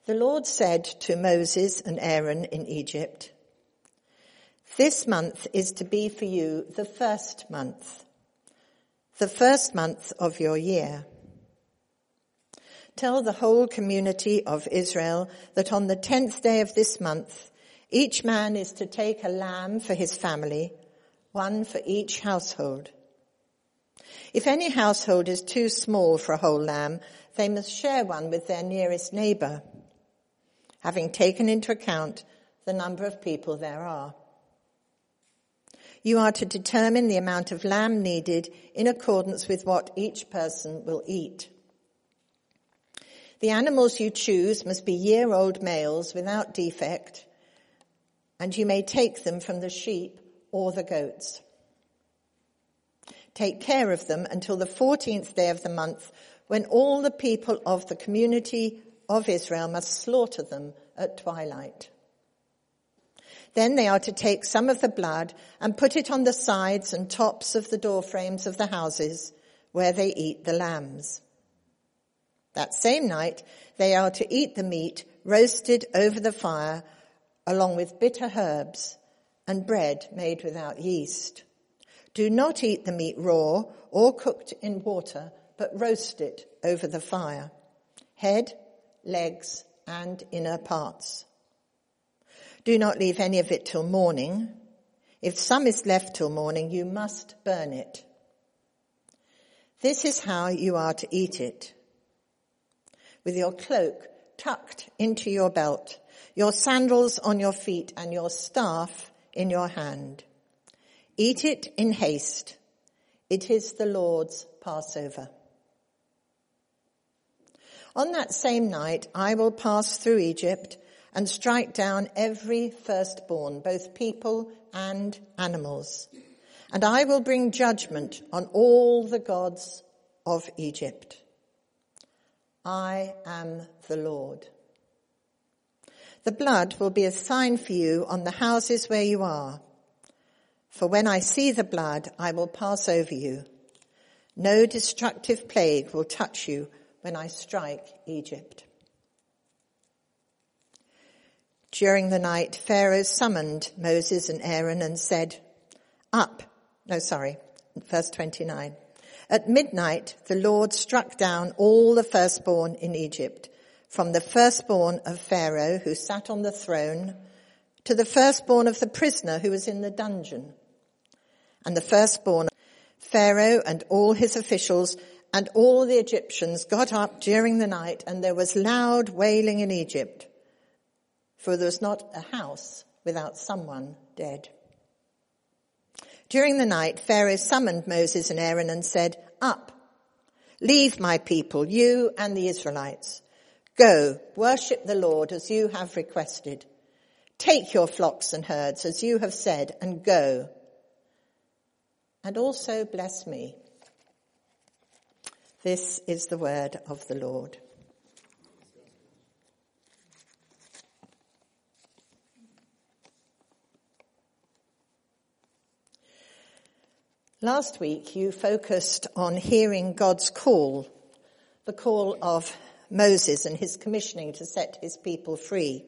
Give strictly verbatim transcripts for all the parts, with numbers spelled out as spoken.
The Lord said to Moses and Aaron in Egypt, "This month is to be for you the first month, the first month of your year. Tell the whole community of Israel that on the tenth day of this month, each man is to take a lamb for his family, one for each household. If any household is too small for a whole lamb, they must share one with their nearest neighbour, having taken into account the number of people there are. You are to determine the amount of lamb needed in accordance with what each person will eat. The animals you choose must be year-old males without defect, and you may take them from the sheep or the goats. Take care of them until the fourteenth day of the month, when all the people of the community of Israel must slaughter them at twilight. Then they are to take some of the blood and put it on the sides and tops of the door frames of the houses where they eat the lambs. That same night, they are to eat the meat roasted over the fire, along with bitter herbs and bread made without yeast. Do not eat the meat raw or cooked in water, but roast it over the fire, head, legs, and inner parts. Do not leave any of it till morning. If some is left till morning, you must burn it. This is how you are to eat it: with your cloak tucked into your belt, your sandals on your feet, and your staff in your hand. Eat it in haste. It is the Lord's Passover. On that same night, I will pass through Egypt and strike down every firstborn, both people and animals. And I will bring judgment on all the gods of Egypt. I am the Lord. The blood will be a sign for you on the houses where you are. For when I see the blood, I will pass over you. No destructive plague will touch you when I strike Egypt." During the night, Pharaoh summoned Moses and Aaron and said, Up. No, sorry, verse twenty-nine. At midnight, the Lord struck down all the firstborn in Egypt, from the firstborn of Pharaoh who sat on the throne to the firstborn of the prisoner who was in the dungeon. And the firstborn, Pharaoh and all his officials and all the Egyptians got up during the night, and there was loud wailing in Egypt, for there was not a house without someone dead. During the night, Pharaoh summoned Moses and Aaron and said, Up, leave my people, you and the Israelites. Go, worship the Lord as you have requested. Take your flocks and herds as you have said, and go. And also bless me. This is the word of the Lord. Last week you focused on hearing God's call, the call of Moses and his commissioning to set his people free.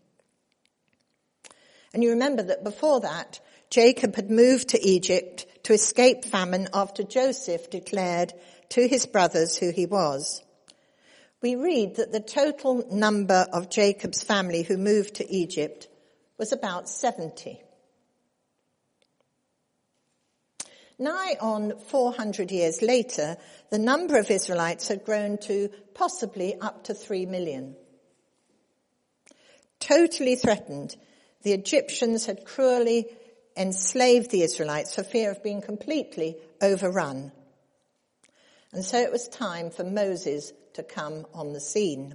And you remember that before that, Jacob had moved to Egypt to escape famine after Joseph declared to his brothers who he was. We read that the total number of Jacob's family who moved to Egypt was about seventy. Nigh on four hundred years later, the number of Israelites had grown to possibly up to three million. Totally threatened, the Egyptians had cruelly enslaved the Israelites for fear of being completely overrun. And so it was time for Moses to come on the scene.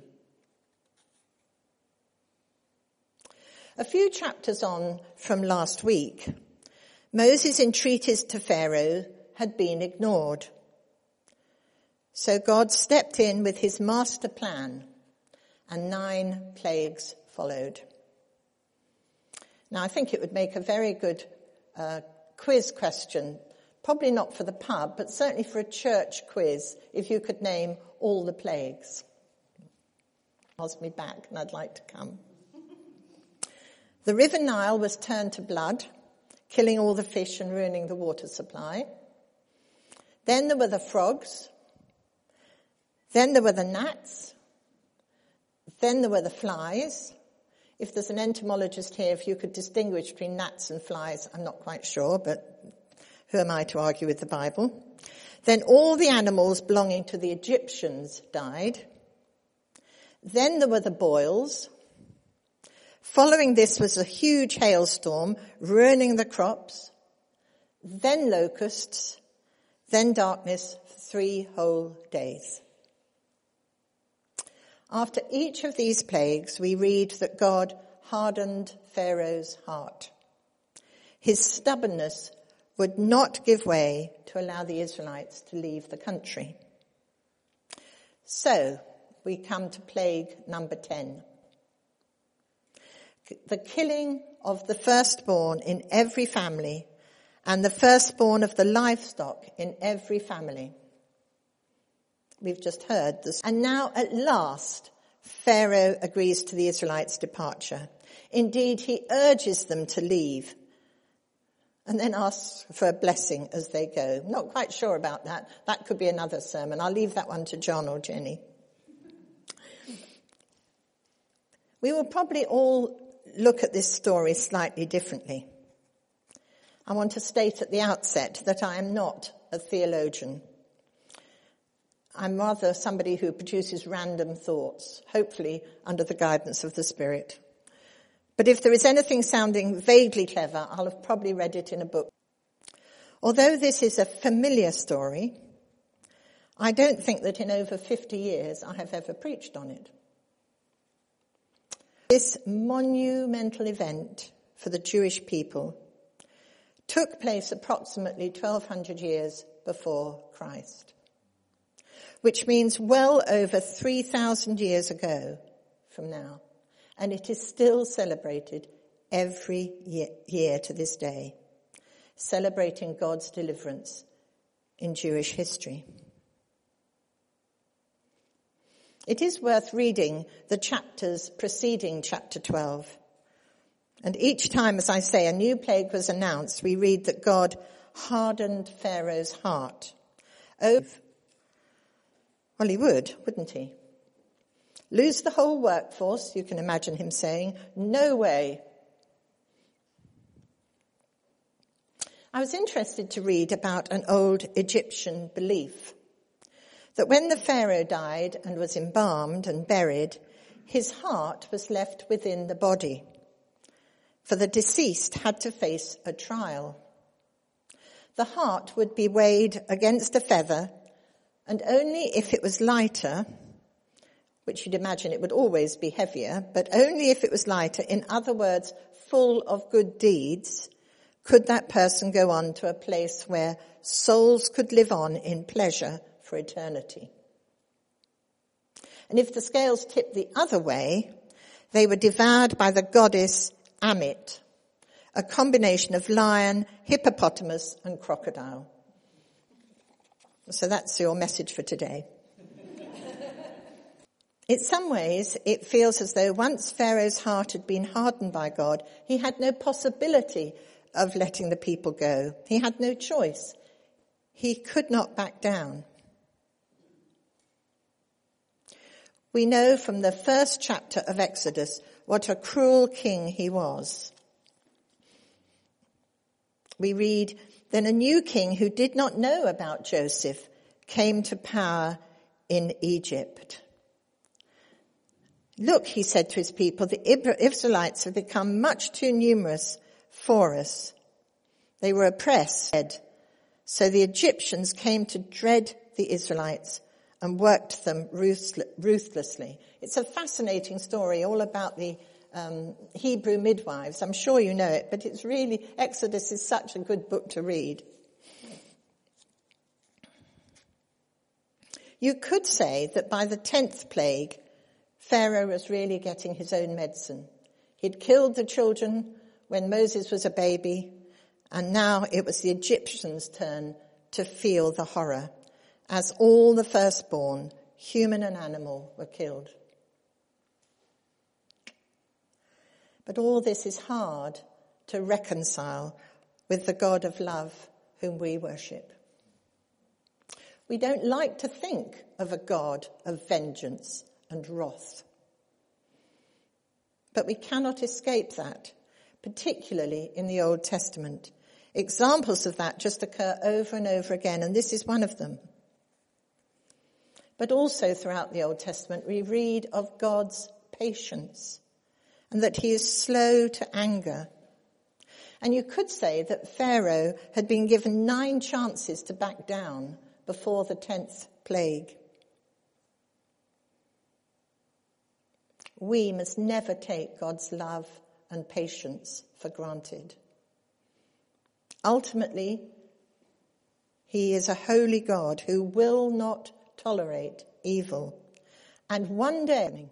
A few chapters on from last week, Moses' entreaties to Pharaoh had been ignored. So God stepped in with his master plan, and nine plagues followed. Now, I think it would make a very good uh, quiz question, probably not for the pub, but certainly for a church quiz, if you could name all the plagues. asked me back and I'd like to come. The River Nile was turned to blood, killing all the fish and ruining the water supply. Then there were the frogs. Then there were the gnats. Then there were the flies. If there's an entomologist here, if you could distinguish between gnats and flies, I'm not quite sure, but who am I to argue with the Bible? Then all the animals belonging to the Egyptians died. Then there were the boils. Following this was a huge hailstorm, ruining the crops. Then locusts. Then darkness for three whole days. After each of these plagues, we read that God hardened Pharaoh's heart. His stubbornness would not give way to allow the Israelites to leave the country. So, we come to plague number ten. The killing of the firstborn in every family and the firstborn of the livestock in every family. We've just heard this. And now at last, Pharaoh agrees to the Israelites' departure. Indeed, he urges them to leave and then asks for a blessing as they go. I'm not quite sure about that. That could be another sermon. I'll leave that one to John or Jenny. We will probably all look at this story slightly differently. I want to state at the outset that I am not a theologian. I'm rather somebody who produces random thoughts, hopefully under the guidance of the Spirit. But if there is anything sounding vaguely clever, I'll have probably read it in a book. Although this is a familiar story, I don't think that in over fifty years I have ever preached on it. This monumental event for the Jewish people took place approximately twelve hundred years before Christ, which means well over three thousand years ago from now, and it is still celebrated every year, year to this day, celebrating God's deliverance in Jewish history. It is worth reading the chapters preceding chapter twelve. And each time, as I say, a new plague was announced, we read that God hardened Pharaoh's heart. Oh, well, he would, wouldn't he? Lose the whole workforce, you can imagine him saying, no way. I was interested to read about an old Egyptian belief that when the Pharaoh died and was embalmed and buried, his heart was left within the body, for the deceased had to face a trial. The heart would be weighed against a feather, and only if it was lighter, which you'd imagine it would always be heavier, but only if it was lighter, in other words, full of good deeds, could that person go on to a place where souls could live on in pleasure for eternity. And if the scales tipped the other way, they were devoured by the goddess Amit, a combination of lion, hippopotamus, and crocodile. So that's your message for today. In some ways, it feels as though once Pharaoh's heart had been hardened by God, he had no possibility of letting the people go. He had no choice. He could not back down. We know from the first chapter of Exodus what a cruel king he was. We read, then a new king who did not know about Joseph came to power in Egypt. Look, he said to his people, the Israelites have become much too numerous for us. They were oppressed, so the Egyptians came to dread the Israelites and worked them ruthlessly. It's a fascinating story all about the um, Hebrew midwives. I'm sure you know it, but it's really, Exodus is such a good book to read. You could say that by the tenth plague, Pharaoh was really getting his own medicine. He'd killed the children when Moses was a baby, and now it was the Egyptians' turn to feel the horror, as all the firstborn, human and animal, were killed. But all this is hard to reconcile with the God of love whom we worship. We don't like to think of a God of vengeance and wrath. But we cannot escape that, particularly in the Old Testament. Examples of that just occur over and over again, and this is one of them. But also throughout the Old Testament, we read of God's patience and that he is slow to anger. And you could say that Pharaoh had been given nine chances to back down before the tenth plague. We must never take God's love and patience for granted. Ultimately, he is a holy God who will not tolerate evil. And one day,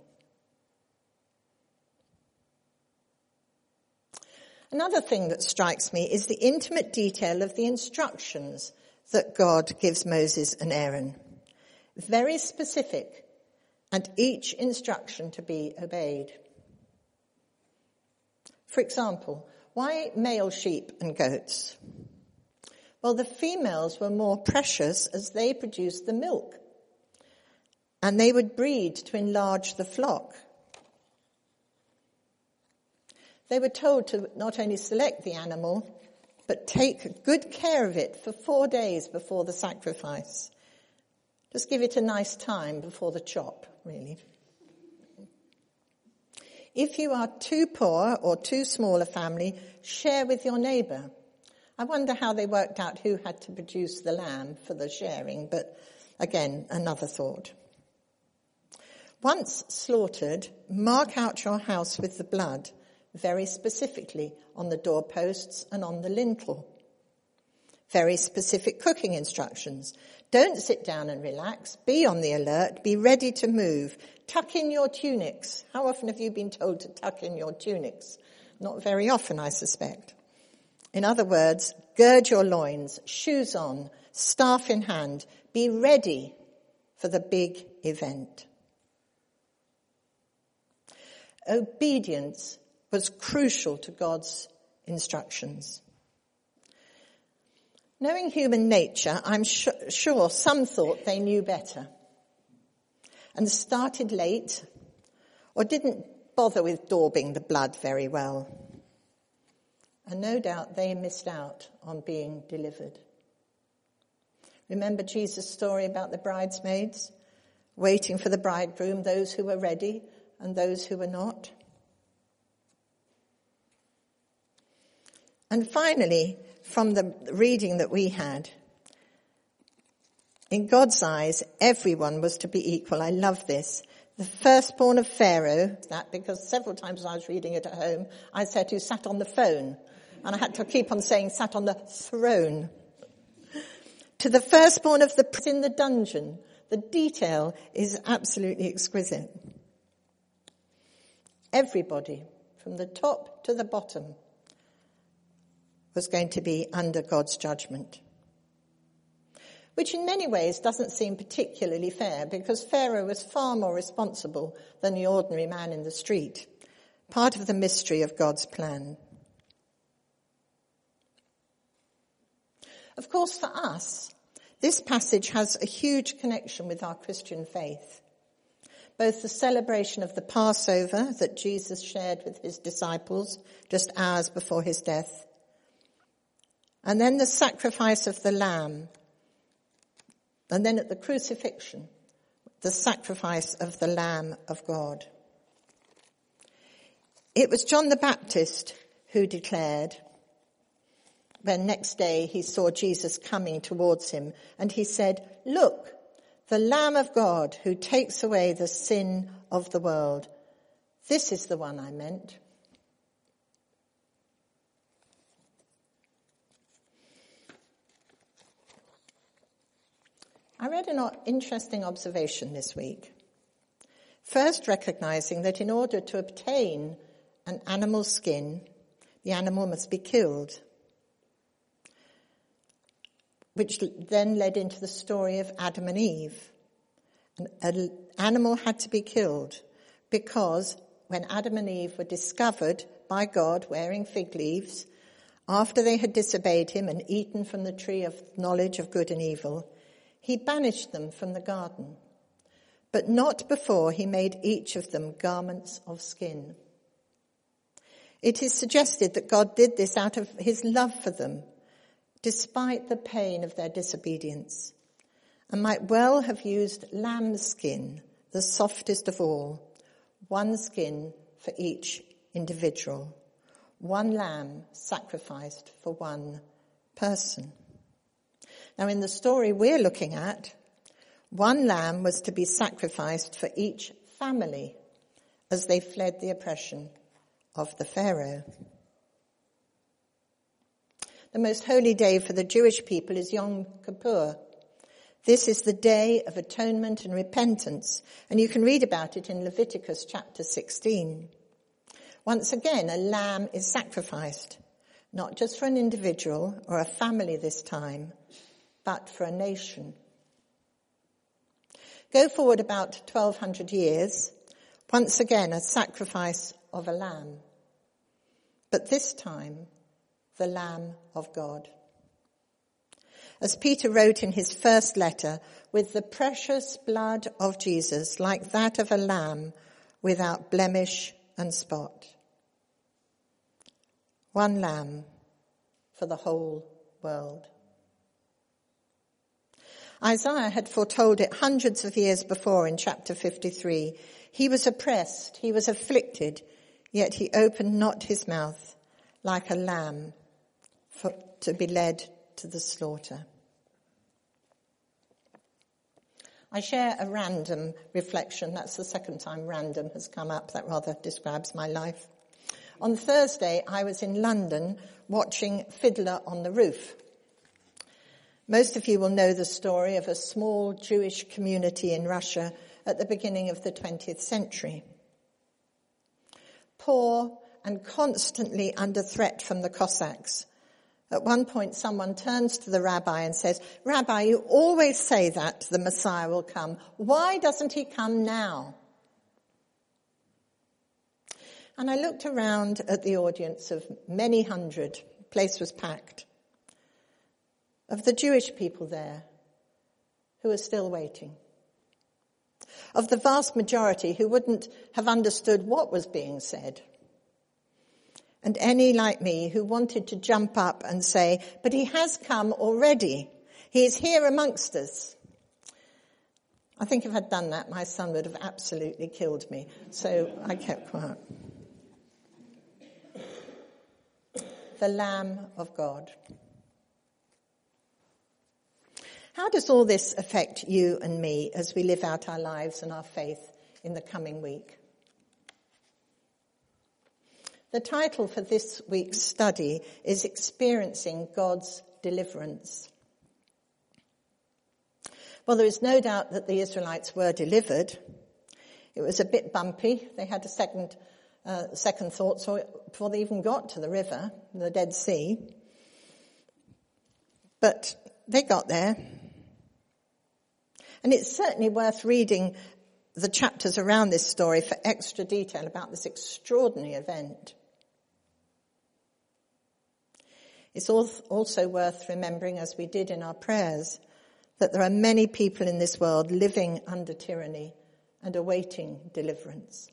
another thing that strikes me is the intimate detail of the instructions that God gives Moses and Aaron. Very specific, and each instruction to be obeyed. For example, why male sheep and goats? Well, the females were more precious as they produced the milk, and they would breed to enlarge the flock. They were told to not only select the animal, but take good care of it for four days before the sacrifice. Just give it a nice time before the chop, really. If you are too poor or too small a family, share with your neighbour. I wonder how they worked out who had to produce the lamb for the sharing, but again, another thought. Once slaughtered, mark out your house with the blood, very specifically on the doorposts and on the lintel. Very specific cooking instructions. Don't sit down and relax. Be on the alert. Be ready to move. Tuck in your tunics. How often have you been told to tuck in your tunics? Not very often, I suspect. In other words, gird your loins, shoes on, staff in hand. Be ready for the big event. Obedience was crucial to God's instructions. Knowing human nature, I'm sh- sure some thought they knew better and started late or didn't bother with daubing the blood very well. And no doubt they missed out on being delivered. Remember Jesus' story about the bridesmaids waiting for the bridegroom, those who were ready and those who were not? And finally, from the reading that we had, in God's eyes, everyone was to be equal. I love this. The firstborn of Pharaoh, that because several times as I was reading it at home, I said who sat on the phone. And I had to keep on saying sat on the throne. To the firstborn of the prince in the dungeon. The detail is absolutely exquisite. Everybody, from the top to the bottom, was going to be under God's judgment. Which in many ways doesn't seem particularly fair, because Pharaoh was far more responsible than the ordinary man in the street. Part of the mystery of God's plan. Of course, for us, this passage has a huge connection with our Christian faith. Both the celebration of the Passover that Jesus shared with his disciples just hours before his death, and then the sacrifice of the lamb, and then at the crucifixion, the sacrifice of the Lamb of God. It was John the Baptist who declared, when next day he saw Jesus coming towards him, and he said, "Look, the Lamb of God who takes away the sin of the world. This is the one I meant." I read an interesting observation this week. First, recognizing that in order to obtain an animal's skin, the animal must be killed. Which then led into the story of Adam and Eve. An animal had to be killed because when Adam and Eve were discovered by God wearing fig leaves, after they had disobeyed him and eaten from the tree of knowledge of good and evil, he banished them from the garden, but not before he made each of them garments of skin. It is suggested that God did this out of his love for them, despite the pain of their disobedience, and might well have used lamb skin, the softest of all, one skin for each individual, one lamb sacrificed for one person. Now, in the story we're looking at, one lamb was to be sacrificed for each family as they fled the oppression of the Pharaoh. The most holy day for the Jewish people is Yom Kippur. This is the day of atonement and repentance, and you can read about it in Leviticus chapter sixteen. Once again, a lamb is sacrificed, not just for an individual or a family this time, but for a nation. Go forward about twelve hundred years, once again a sacrifice of a lamb, but this time the Lamb of God. As Peter wrote in his first letter, with the precious blood of Jesus, like that of a lamb without blemish and spot. One lamb for the whole world. Isaiah had foretold it hundreds of years before in chapter fifty-three. He was oppressed, he was afflicted, yet he opened not his mouth, like a lamb for, to be led to the slaughter. I share a random reflection. That's the second time random has come up. That rather describes my life. On Thursday, I was in London watching Fiddler on the Roof. Most of you will know the story of a small Jewish community in Russia at the beginning of the twentieth century. Poor and constantly under threat from the Cossacks. At one point, someone turns to the rabbi and says, "Rabbi, you always say that the Messiah will come. Why doesn't he come now?" And I looked around at the audience of many hundred. The place was packed. Of the Jewish people there who are still waiting. Of the vast majority who wouldn't have understood what was being said. And any like me who wanted to jump up and say, "But he has come already. He is here amongst us." I think if I'd done that, my son would have absolutely killed me. So I kept quiet. The Lamb of God. How does all this affect you and me as we live out our lives and our faith in the coming week? The title for this week's study is Experiencing God's Deliverance. Well, there is no doubt that the Israelites were delivered. It was a bit bumpy. They had a second uh, second thought so before they even got to the river, the Dead Sea. But they got there. And it's certainly worth reading the chapters around this story for extra detail about this extraordinary event. It's also worth remembering, as we did in our prayers, that there are many people in this world living under tyranny and awaiting deliverance.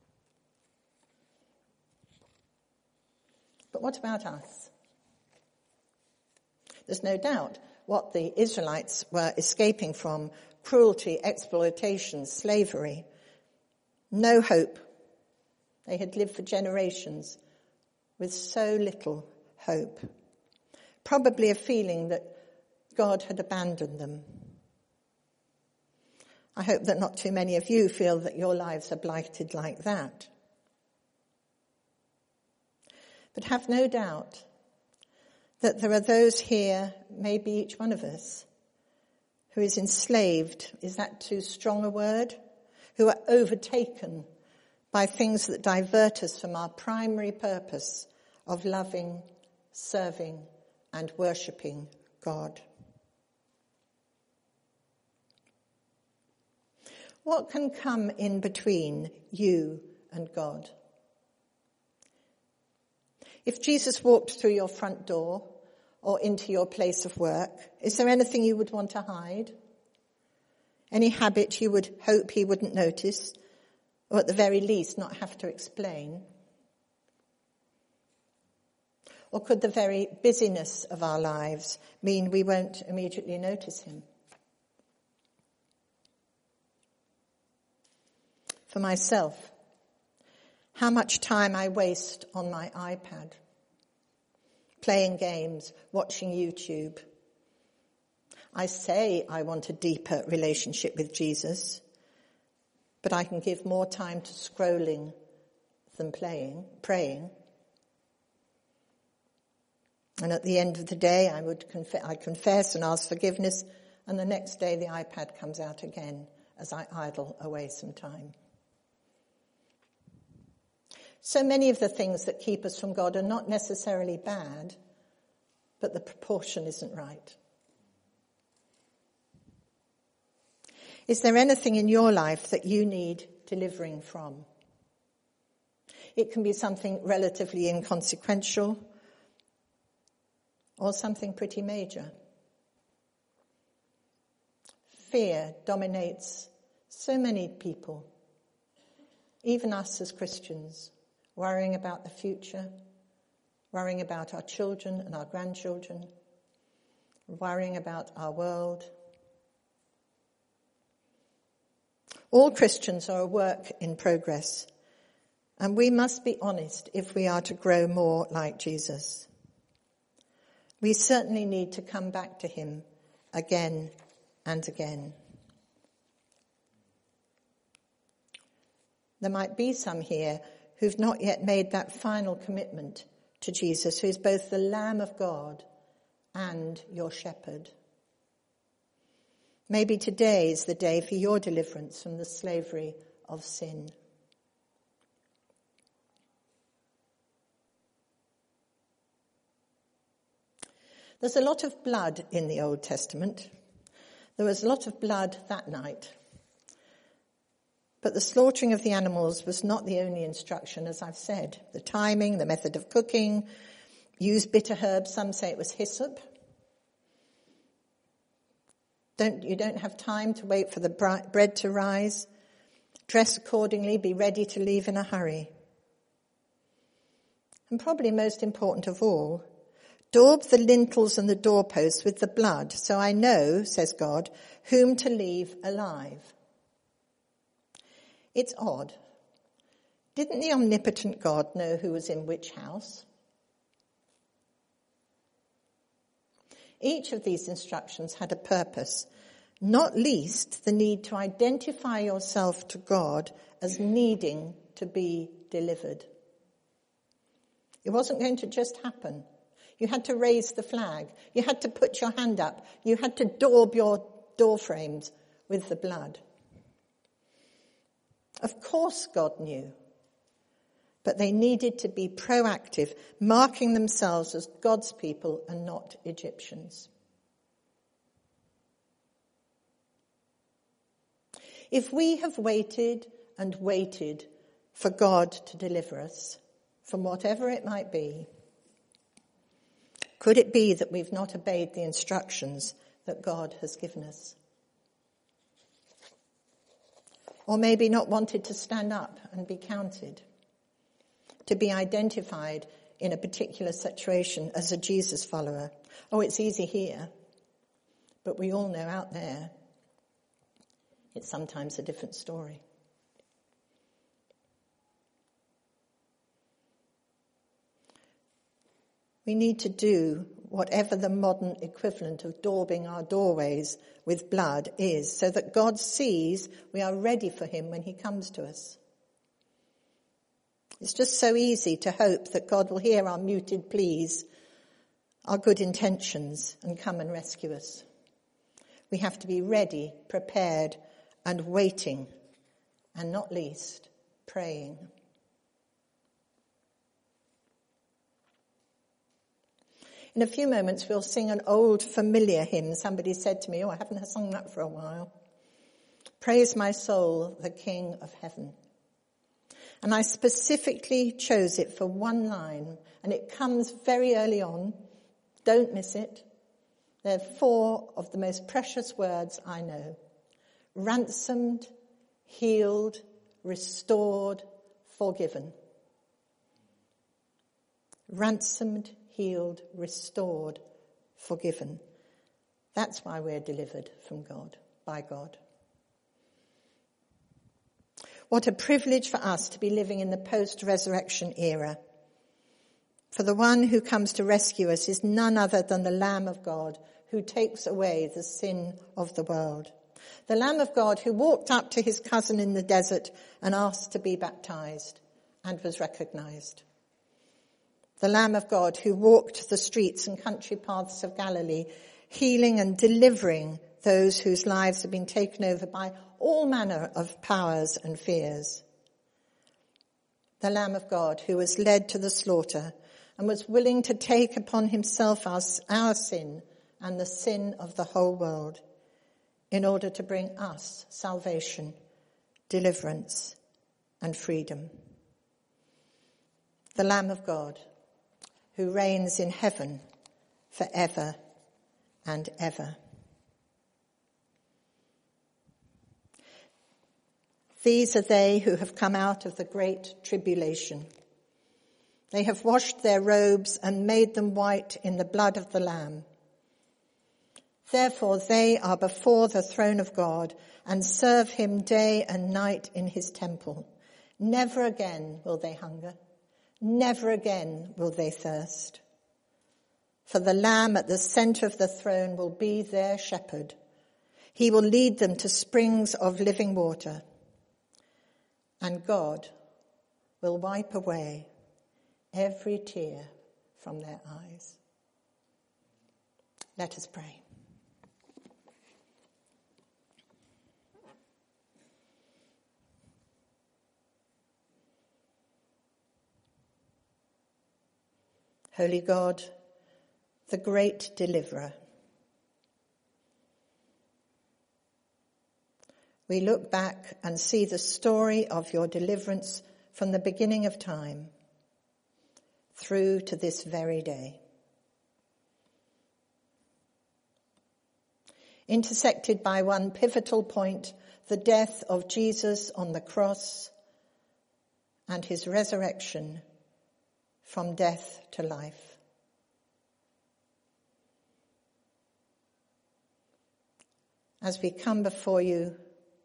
But what about us? There's no doubt what the Israelites were escaping from: cruelty, exploitation, slavery. No hope. They had lived for generations with so little hope. Probably a feeling that God had abandoned them. I hope that not too many of you feel that your lives are blighted like that. But have no doubt that there are those here, maybe each one of us, who is enslaved, is that too strong a word? Who are overtaken by things that divert us from our primary purpose of loving, serving, and worshipping God. What can come in between you and God? If Jesus walked through your front door or into your place of work, is there anything you would want to hide? Any habit you would hope he wouldn't notice, or at the very least not have to explain? Or could the very busyness of our lives mean we won't immediately notice him? For myself, how much time I waste on my iPad, playing games, watching YouTube. I say I want a deeper relationship with Jesus, but I can give more time to scrolling than playing, praying. And at the end of the day, I would conf- I confess and ask forgiveness, and the next day the iPad comes out again as I idle away some time. So many of the things that keep us from God are not necessarily bad, but the proportion isn't right. Is there anything in your life that you need delivering from? It can be something relatively inconsequential or something pretty major. Fear dominates so many people, even us as Christians. Worrying about the future, worrying about our children and our grandchildren, worrying about our world. All Christians are a work in progress, and we must be honest if we are to grow more like Jesus. We certainly need to come back to him again and again. There might be some here who've not yet made that final commitment to Jesus, who is both the Lamb of God and your shepherd. Maybe today is the day for your deliverance from the slavery of sin. There's a lot of blood in the Old Testament. There was a lot of blood that night. But the slaughtering of the animals was not the only instruction, as I've said. The timing, the method of cooking, use bitter herbs. Some say it was hyssop. Don't, you don't have time to wait for the bread to rise. Dress accordingly, be ready to leave in a hurry. And probably most important of all, daub the lintels and the doorposts with the blood, so I know, says God, whom to leave alive. It's odd. Didn't the omnipotent God know who was in which house? Each of these instructions had a purpose, not least the need to identify yourself to God as needing to be delivered. It wasn't going to just happen. You had to raise the flag. You had to put your hand up. You had to daub your door frames with the blood. Of course God knew, but they needed to be proactive, marking themselves as God's people and not Egyptians. If we have waited and waited for God to deliver us from whatever it might be, could it be that we've not obeyed the instructions that God has given us? Or maybe not wanted to stand up and be counted, to be identified in a particular situation as a Jesus follower. Oh, it's easy here, but we all know out there it's sometimes a different story. We need to do whatever the modern equivalent of daubing our doorways with blood is, so that God sees we are ready for him when he comes to us. It's just so easy to hope that God will hear our muted pleas, our good intentions, and come and rescue us. We have to be ready, prepared, and waiting, and not least, praying. In a few moments, we'll sing an old familiar hymn. Somebody said to me, oh, I haven't sung that for a while. Praise my soul, the King of heaven. And I specifically chose it for one line, and it comes very early on. Don't miss it. They're four of the most precious words I know. Ransomed, healed, restored, forgiven. Ransomed, healed, restored, forgiven. That's why we're delivered from God, by God. What a privilege for us to be living in the post-resurrection era. For the one who comes to rescue us is none other than the Lamb of God who takes away the sin of the world. The Lamb of God who walked up to his cousin in the desert and asked to be baptized and was recognized. The Lamb of God who walked the streets and country paths of Galilee, healing and delivering those whose lives have been taken over by all manner of powers and fears. The Lamb of God who was led to the slaughter and was willing to take upon himself our, our sin and the sin of the whole world in order to bring us salvation, deliverance, and freedom. The Lamb of God who reigns in heaven forever and ever. These are they who have come out of the great tribulation. They have washed their robes and made them white in the blood of the Lamb. Therefore they are before the throne of God and serve him day and night in his temple. Never again will they hunger. Never again will they thirst. For the Lamb at the center of the throne will be their shepherd. He will lead them to springs of living water. And God will wipe away every tear from their eyes. Let us pray. Holy God, the great deliverer, we look back and see the story of your deliverance from the beginning of time through to this very day. Intersected by one pivotal point, the death of Jesus on the cross and his resurrection from death to life. As we come before you,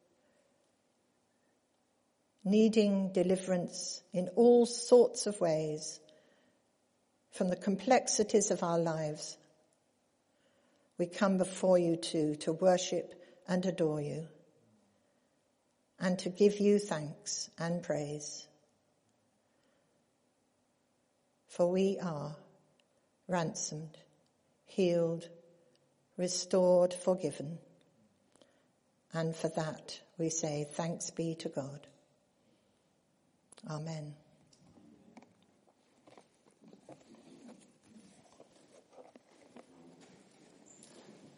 needing deliverance in all sorts of ways from the complexities of our lives, we come before you too to worship and adore you and to give you thanks and praise. For we are ransomed, healed, restored, forgiven. And for that we say thanks be to God. Amen.